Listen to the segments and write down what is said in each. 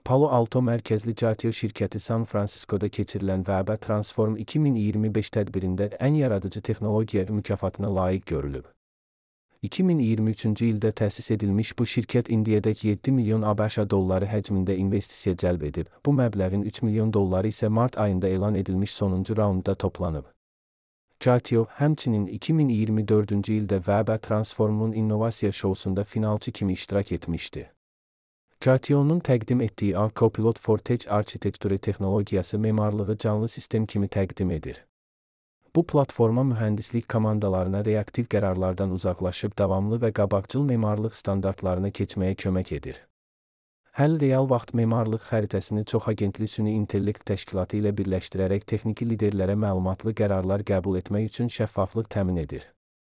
Palo Alto mərkəzli Jatio şirkəti San Fransiskoda keçirilən Web Transform 2025 tədbirində ən yaradıcı texnologiya mükafatına layiq görülüb. 2023-cü ildə təsis edilmiş bu şirkət indiyədək 7 milyon ABŞ dolları həcmində investisiya cəlb edib. Bu məbləğin 3 milyon dolları isə mart ayında elan edilmiş sonuncu raundda toplanıb. Jatio, həmçinin 2024-cü ildə Web Transform'un innovasiya şousunda finalçı kimi iştirak etmişdi. Jationun təqdim etdiyi Copilot for Tech arxitektura texnologiyası memarlığı canlı sistem kimi təqdim edir. Bu platforma mühəndislik komandalarına reaktiv qərarlardan uzaqlaşıb davamlı və qabaqcıl memarlıq standartlarına keçməyə kömək edir. Həll real vaxt memarlıq xəritəsini çoxagentli süni intellekt təşkilatı ilə birləşdirərək texniki liderlərə məlumatlı qərarlar qəbul etmək üçün şəffaflıq təmin edir.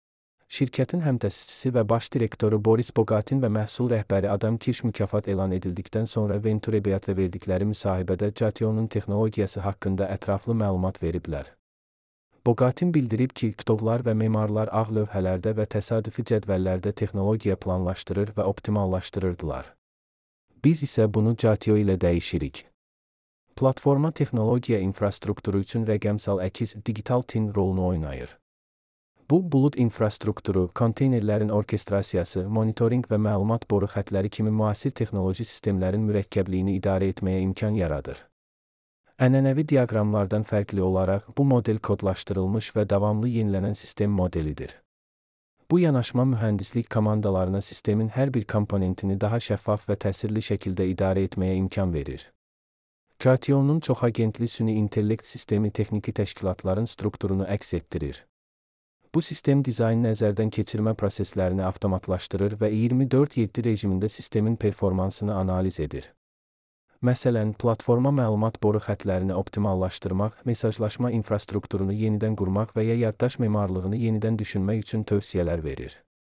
Şirkətin həmtəsisçisi və baş direktoru Boris Bogatin və məhsul rəhbəri Adam Kirş mükafat elan edildikdən sonra Venture Beat'lə verdikləri müsahibədə Jationun texnologiyası haqqında ətraflı məlumat veriblər. Bogatin bildirib ki, kitablar və memarlar ağ lövhələrdə və təsadüfi cədvəllərdə texnologiya planlaşdırır və optimallaşdırırdılar. Biz isə bunu Jatio ilə dəyişirik. Platforma texnologiya infrastrukturu üçün rəqəmsal əkiz digital twin rolunu oynayır. Bu, bulud infrastrukturu, konteynerlərin orkestrasiyası, monitoring və məlumat boru xətləri kimi müasir texnoloji sistemlərin mürəkkəbliyini idarə etməyə imkan yaradır. Ənənəvi diaqramlardan fərqli olaraq, bu model kodlaşdırılmış və davamlı yenilənən sistem modelidir. Bu yanaşma mühəndislik komandalarına sistemin hər bir komponentini daha şəffaf və təsirli şəkildə idarə etməyə imkan verir. Jationun çoxagentli süni intellekt sistemi texniki təşkilatların strukturunu əks etdirir. Bu sistem dizayn nəzərdən keçirmə proseslərini avtomatlaşdırır və 24/7 rejimində sistemin performansını analiz edir. Məsələn, platforma məlumat boru xətlərini optimallaşdırmaq, mesajlaşma infrastrukturunu yenidən qurmaq və ya yaddaş memarlığını yenidən düşünmək üçün tövsiyələr verir.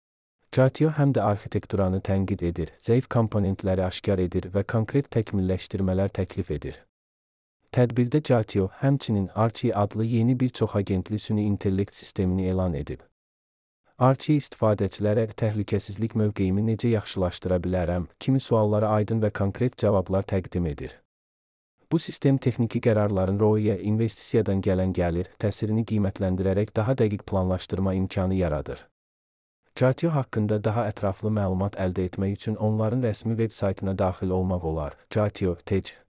Jatio həm də arxitekturanı tənqid edir, zəif komponentləri aşkar edir və konkret təkmilləşdirmələr təklif edir. Tədbirdə Jatio, həmçinin Archie adlı yeni bir çoxagentli süni intellekt sistemini elan edib. Archie istifadəçilərə təhlükəsizlik mövqeyimi necə yaxşılaşdıra bilərəm kimi suallara aydın və konkret cavablar təqdim edir. Bu sistem texniki qərarların ROI-yə investisiyadan gələn gəlir, təsirini qiymətləndirərək daha dəqiq planlaşdırma imkanı yaradır. Jatio haqqında daha ətraflı məlumat əldə etmək üçün onların rəsmi veb saytına daxil olmaq olar. Jatio Tech